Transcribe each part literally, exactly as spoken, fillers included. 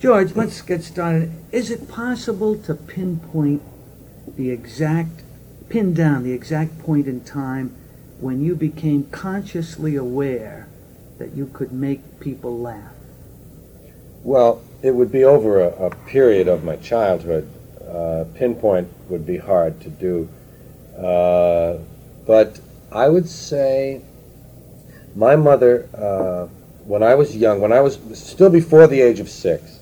George, let's get started. Is it possible to pinpoint the exact, pin down the exact point in time when you became consciously aware that you could make people laugh? Well, it would be over a, a period of my childhood. Uh, pinpoint would be hard to do. Uh, but I would say my mother, uh, when I was young, when I was still before the age of six,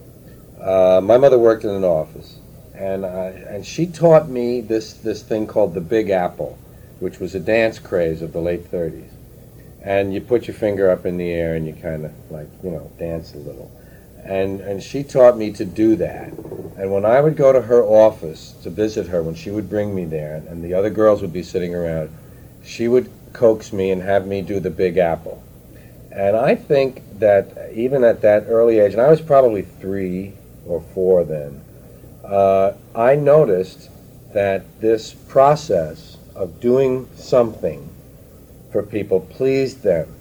uh, my mother worked in an office, and I, and she taught me this, this thing called the Big Apple, which was a dance craze of the late thirties. And you put your finger up in the air and you kind of like, you know, dance a little. And and she taught me to do that. And when I would go to her office to visit her, when she would bring me there, and the other girls would be sitting around, she would coax me and have me do the Big Apple. And I think that even at that early age, and I was probably three or four then, uh, I noticed that this process of doing something for people pleased them.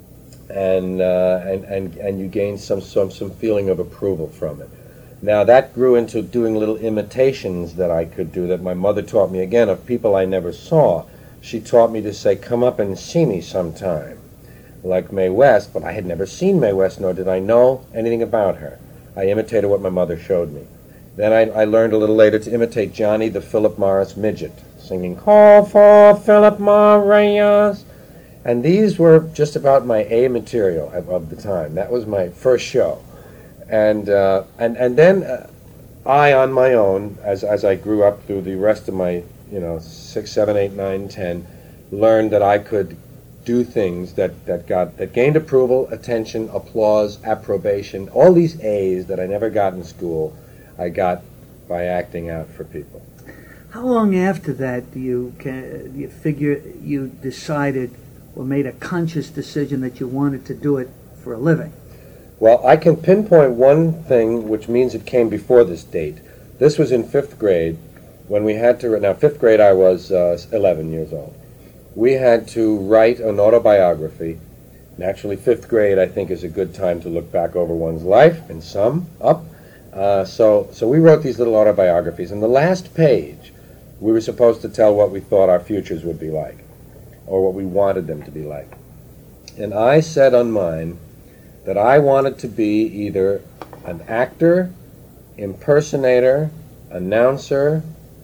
And, uh, and and and you gain some, some some feeling of approval from it. Now that grew into doing little imitations that I could do that my mother taught me again of people I never saw. She taught me to say, "Come up and see me sometime," like Mae West, but I had never seen Mae West, nor did I know anything about her. I imitated what my mother showed me. Then I, I learned a little later to imitate Johnny the Philip Morris Midget, singing "Call for Philip Morris." And these were just about my A material of, of the time. That was my first show. And uh, and and then uh, I, on my own, as as I grew up through the rest of my, you know, six, seven, eight, nine, ten, learned that I could do things that, that got that gained approval, attention, applause, approbation. All these A's that I never got in school, I got by acting out for people. How long after that do you, can, do you figure you decided or made a conscious decision that you wanted to do it for a living? Well, I can pinpoint one thing, which means it came before this date. This was in fifth grade, when we had to, now fifth grade I was uh, eleven years old. We had to write an autobiography. Naturally, fifth grade I think is a good time to look back over one's life and sum up. Uh, so, so we wrote these little autobiographies. And the last page, we were supposed to tell what we thought our futures would be like, or what we wanted them to be like. And I said on mine that I wanted to be either an actor, impersonator, announcer,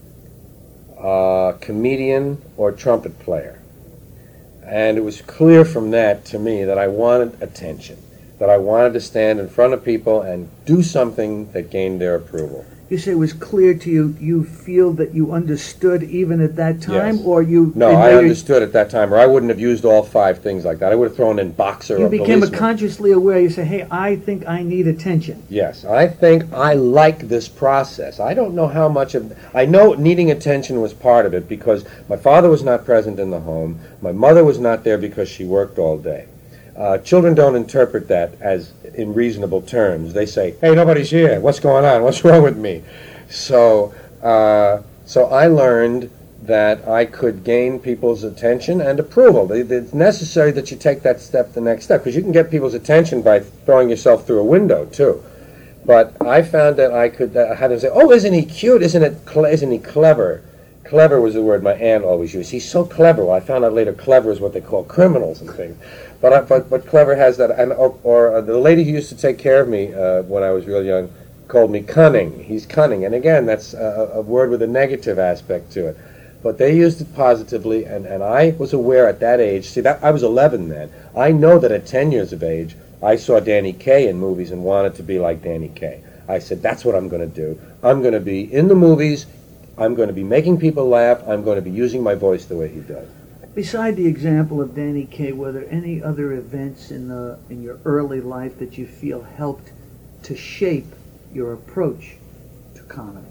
uh, comedian, or trumpet player. And it was clear from that to me that I wanted attention, that I wanted to stand in front of people and do something that gained their approval. You say it was clear to you, you feel that you understood even at that time? Yes. Or you... No, I understood at that time, or I wouldn't have used all five things like that. I would have thrown in boxer You or became policeman. a consciously aware, you say, hey, I think I need attention. Yes, I think I like this process. I don't know how much of... I know needing attention was part of it because my father was not present in the home. My mother was not there because she worked all day. Uh, children don't interpret that as in reasonable terms. They say, hey, nobody's here. What's going on? What's wrong with me? So, uh, so I learned that I could gain people's attention and approval. It's necessary that you take that step, the next step, because you can get people's attention by throwing yourself through a window, too. But I found that I could uh, have them say, oh, isn't he cute? Isn't it? Cle- isn't he clever? Clever was the word my aunt always used. He's so clever. Well, I found out later clever is what they call criminals and things. But I, but, but clever has that. And, or or uh, the lady who used to take care of me uh, when I was real young called me cunning. He's cunning. And again, that's a, a word with a negative aspect to it. But they used it positively, and, and I was aware at that age. See, that I was eleven then. I know that at ten years of age, I saw Danny Kaye in movies and wanted to be like Danny Kaye. I said, that's what I'm going to do. I'm going to be in the movies. I'm going to be making people laugh. I'm going to be using my voice the way he does. Beside the example of Danny Kaye, were there any other events in the in your early life that you feel helped to shape your approach to comedy?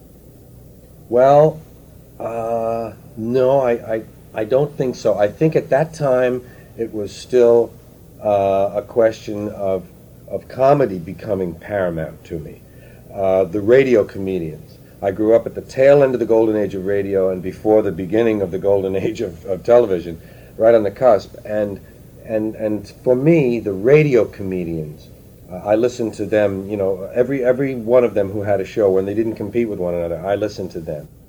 Well, uh, no, I, I, I don't think so. I think at that time it was still uh, a question of, of comedy becoming paramount to me. Uh, the radio comedians. I grew up at the tail end of the golden age of radio and before the beginning of the golden age of, of television, right on the cusp. And, and, and for me, the radio comedians I listened to them, you know, every every one of them who had a show when they didn't compete with one another. I listened to them.